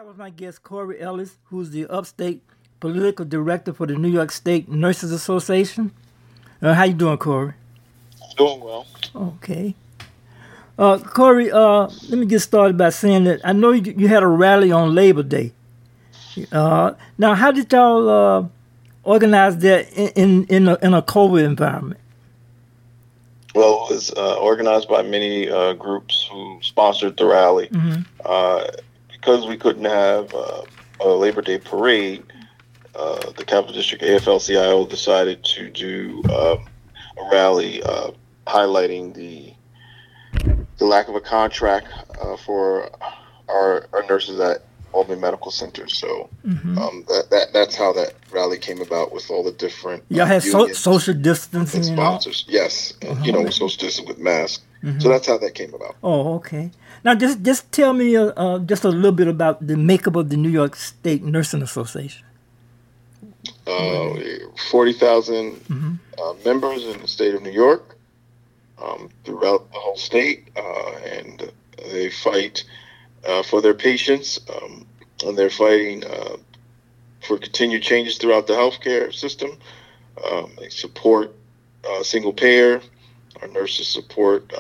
was my guest, Corey Ellis, who's the upstate political director for the New York State Nurses Association. How you doing, Corey? Doing well. Okay. Corey, let me get started by saying that I know you had a rally on Labor Day. Now, how did y'all organize that in a COVID environment? Well, it was organized by many groups who sponsored the rally. Mm-hmm. Because we couldn't have a Labor Day parade, the Capital District AFL-CIO decided to do a rally highlighting the lack of a contract for our nurses at Albany Medical Center. So that's how that rally came about, with all the different y'all had social distancing and sponsors. Yes, social distancing with masks. Mm-hmm. So that's how that came about. Oh, okay. Now, just tell me just a little bit about the makeup of the New York State Nursing Association. 40,000 members in the state of New York, throughout the whole state, and they fight for their patients, and they're fighting for continued changes throughout the healthcare system. They support single payer. Our nurses support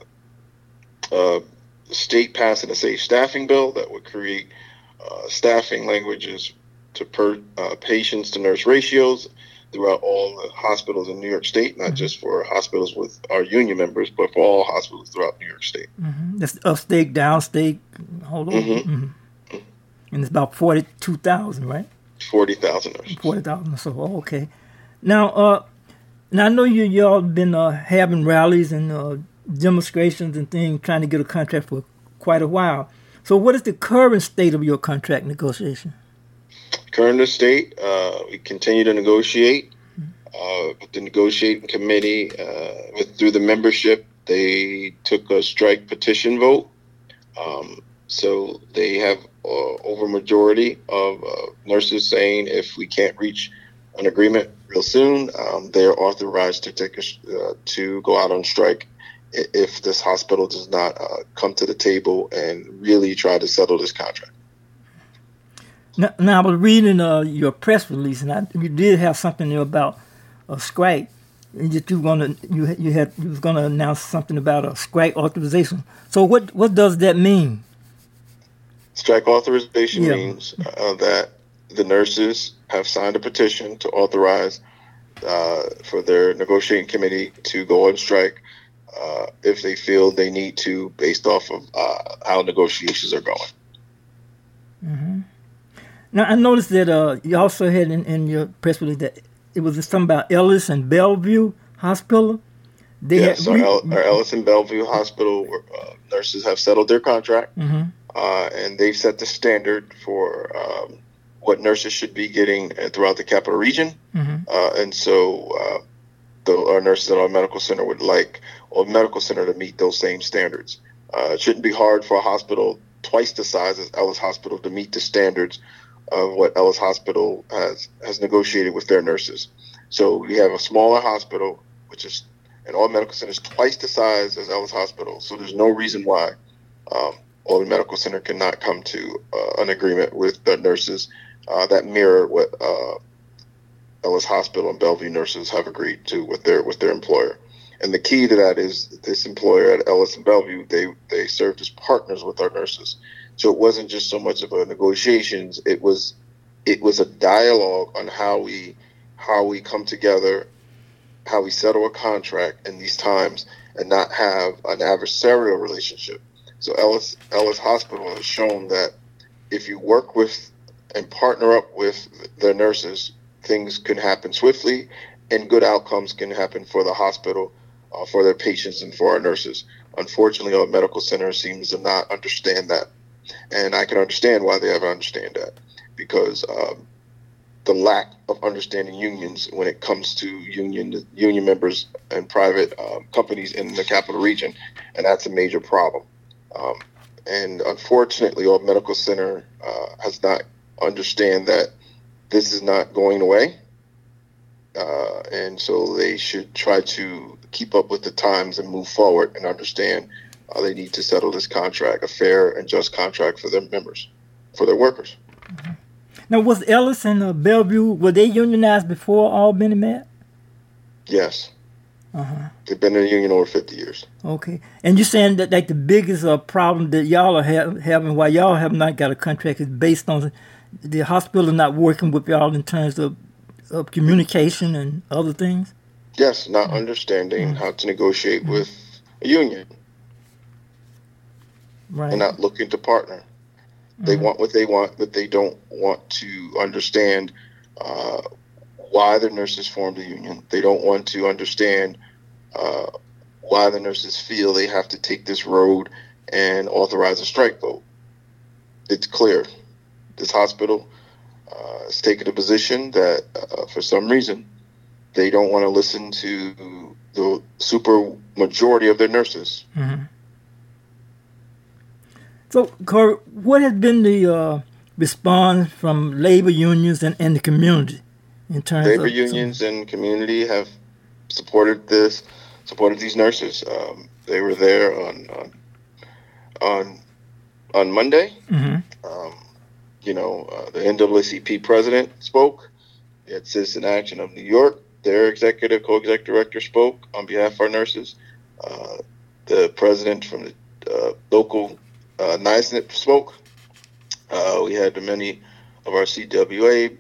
the state passing a safe staffing bill that would create staffing languages to patients to nurse ratios throughout all the hospitals in New York State, not just for hospitals with our union members, but for all hospitals throughout New York State. Mm-hmm. That's upstate, downstate, hold on. Mm-hmm. And it's about 42,000, right? 40,000 nurses. 40,000 or so. Oh, okay. Now I know y'all been having rallies and demonstrations and things, trying to get a contract for quite a while. So what is the current state of your contract negotiation? Current state, we continue to negotiate with the negotiating committee. Through the membership, they took a strike petition vote. So they have over majority of nurses saying if we can't reach an agreement real soon, they're authorized to go out on strike if this hospital does not come to the table and really try to settle this contract. Now I was reading your press release, and you did have something there about a strike. That you was gonna announce something about a strike authorization. So what does that mean? Strike authorization means that the nurses have signed a petition to authorize for their negotiating committee to go on strike if they feel they need to, based off of how negotiations are going. Mm-hmm. Now, I noticed that you also had in your press release that it was something about Ellis and Bellevue Hospital. Our Ellis and Bellevue Hospital nurses have settled their contract, and they've set the standard for what nurses should be getting throughout the capital region. And so our nurses at our medical center would like our medical center to meet those same standards. It shouldn't be hard for a hospital twice the size as Ellis Hospital to meet the standards of what Ellis Hospital has negotiated with their nurses. So we have a smaller hospital, and all medical centers twice the size as Ellis Hospital. So there's no reason why Albany Medical Center cannot come to an agreement with the nurses that mirror what Ellis Hospital and Bellevue nurses have agreed to with their employer. And the key to that is this employer at Ellis and Bellevue, they served as partners with our nurses. So it wasn't just so much of a negotiations. It was a dialogue on how we come together, how we settle a contract in these times, and not have an adversarial relationship. So Ellis Hospital has shown that if you work with and partner up with their nurses, things can happen swiftly, and good outcomes can happen for the hospital, for their patients, and for our nurses. Unfortunately, our medical center seems to not understand that. And I can understand why they haven't understand that, because the lack of understanding unions when it comes to union members and private companies in the capital region, and that's a major problem. And unfortunately, our medical center has not understand that this is not going away, and so they should try to keep up with the times and move forward and understand they need to settle this contract, a fair and just contract for their members. for their workers. Now, was Ellis and Bellevue, were they unionized before Albany met? Yes. They've been in the union over 50 years. Okay. And you're saying that like the biggest problem that y'all are having, why y'all have not got a contract, is based on the hospital not working with y'all in terms of communication and other things? Yes, not understanding how to negotiate with a union. Right. And not looking to partner. They want what they want, but they don't want to understand why the nurses formed a union. They don't want to understand why the nurses feel they have to take this road and authorize a strike vote. It's clear. This hospital has taken a position that, for some reason, they don't want to listen to the super majority of their nurses. So, Corey, what has been the response from labor unions and the community in terms labor unions and community have supported these nurses. They were there on Monday. The NAACP president spoke. We had Citizen Action of New York. Their co-executive director spoke on behalf of our nurses. The president from the local NISNP spoke. We had many of our CWA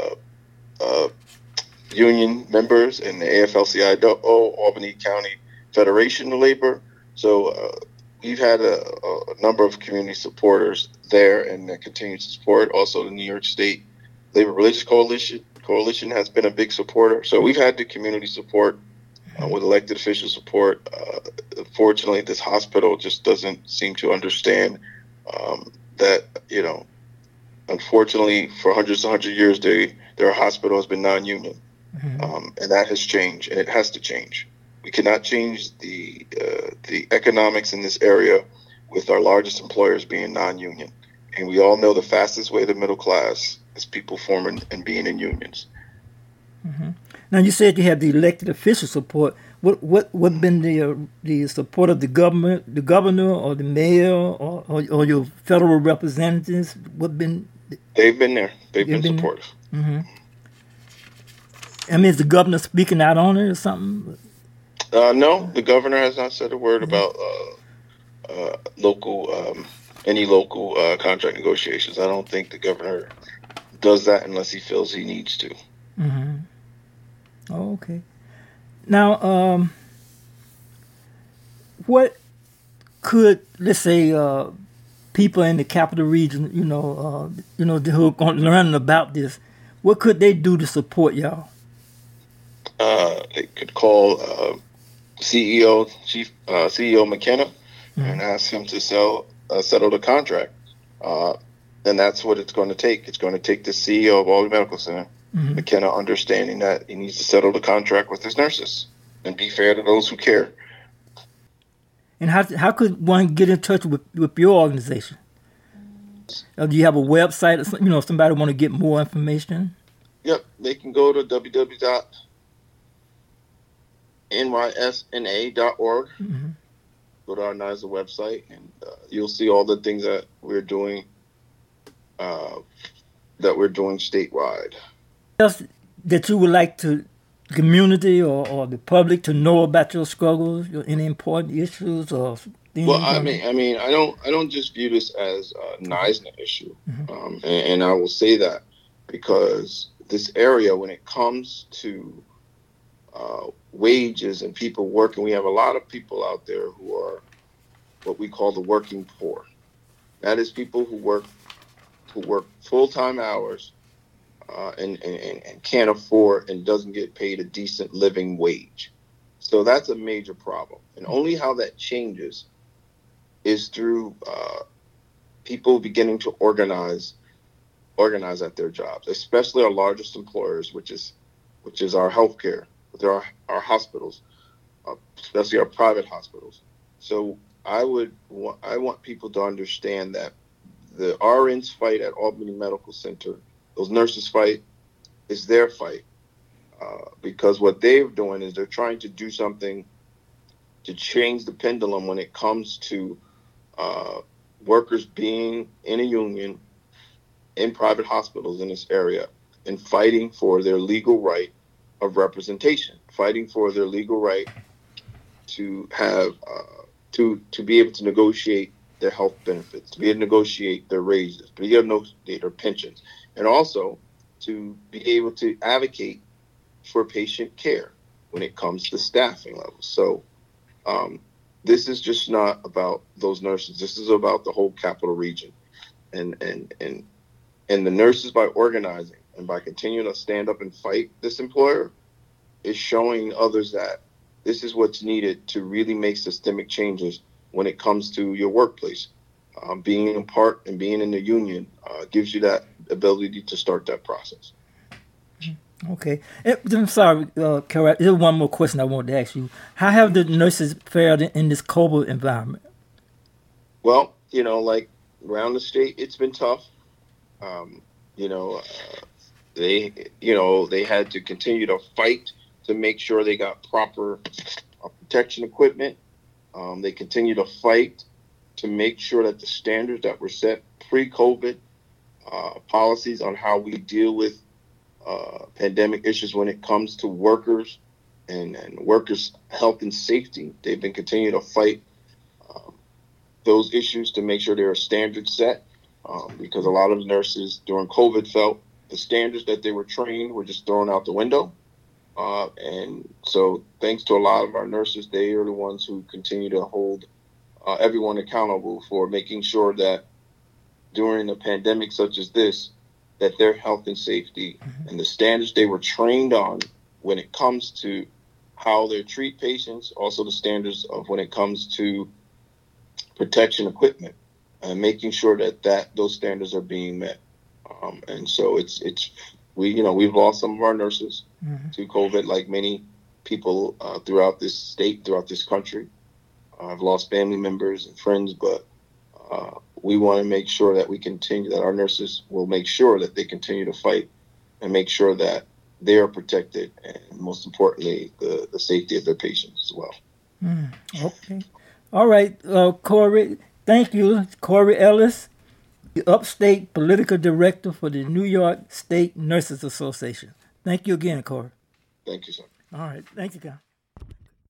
union members and the AFL-CIO, Albany County Federation of Labor. So we've had a number of community supporters there, and that continues to support. Also, the New York State Labor Religious Coalition has been a big supporter. So we've had the community support with elected official support. Unfortunately, this hospital just doesn't seem to understand that, unfortunately, for hundreds of years, their hospital has been non-union. And that has changed, and it has to change. We cannot change the economics in this area with our largest employers being non-union. And we all know the fastest way to the middle class is people forming and being in unions. Now, you said you have the elected official support. What been the support of the governor, or the mayor, or your federal representatives? They've been there. They've been supportive. I mean, is the governor speaking out on it or something? No, the governor has not said a word about any local contract negotiations. I don't think the governor does that unless he feels he needs to. Oh, okay. Now, what could, let's say, people in the capital region, who are going to learn about this, what could they do to support y'all? They could call CEO McKenna and ask him to settle the contract. And that's what it's going to take. It's going to take the CEO of Albany Medical Center, McKenna, understanding that he needs to settle the contract with his nurses and be fair to those who care. And how could one get in touch with your organization? Do you have a website? If somebody want to get more information? Yep, they can go to www.nysna.org. Go to our NYSA website, and you'll see all the things that we're doing statewide. Else that you would like to community or the public to know about your struggles, any important issues or things? Well, I mean, I don't just view this as a NYSNA issue, and I will say that because this area, when it comes to wages and people working, we have a lot of people out there who are what we call the working poor. That is people who work full-time hours and can't afford and doesn't get paid a decent living wage. So that's a major problem. And only how that changes is through people beginning to organize at their jobs, especially our largest employers, which is our healthcare, with our hospitals, especially our private hospitals. So I want people to understand that the RNs fight at Albany Medical Center, those nurses fight, is their fight. Because what they're doing is they're trying to do something to change the pendulum when it comes to workers being in a union in private hospitals in this area and fighting for their legal right of representation, fighting for their legal right to have to be able to negotiate their health benefits, to be able to negotiate their raises, to be able to negotiate their pensions, and also to be able to advocate for patient care when it comes to staffing levels. So this is just not about those nurses. This is about the whole capital region, and the nurses, by organizing and by continuing to stand up and fight this employer, is showing others that this is what's needed to really make systemic changes when it comes to your workplace. Being in part and being in the union gives you that ability to start that process. Okay. I'm sorry, Carol. There's one more question I wanted to ask you. How have the nurses fared in this COVID environment? Well, like around the state, it's been tough. They had to continue to fight to make sure they got proper protection equipment. They continue to fight to make sure that the standards that were set pre-COVID, policies on how we deal with pandemic issues when it comes to workers and workers' health and safety, they've been continuing to fight those issues to make sure there are standards set, because a lot of the nurses during COVID felt the standards that they were trained were just thrown out the window. And so thanks to a lot of our nurses, they are the ones who continue to hold everyone accountable for making sure that during a pandemic such as this, that their health and safety and the standards they were trained on when it comes to how they treat patients, also the standards of when it comes to protection equipment, and making sure that those standards are being met. And so we've lost some of our nurses to COVID, like many people throughout this state, throughout this country. I've lost family members and friends, but we want to make sure that that our nurses will make sure that they continue to fight and make sure that they are protected, and most importantly, the safety of their patients as well. Okay. All right, Corey. Thank you, Corey Ellis, the Upstate Political Director for the New York State Nurses Association. Thank you again, Corey. Thank you, sir. All right. Thank you, guys.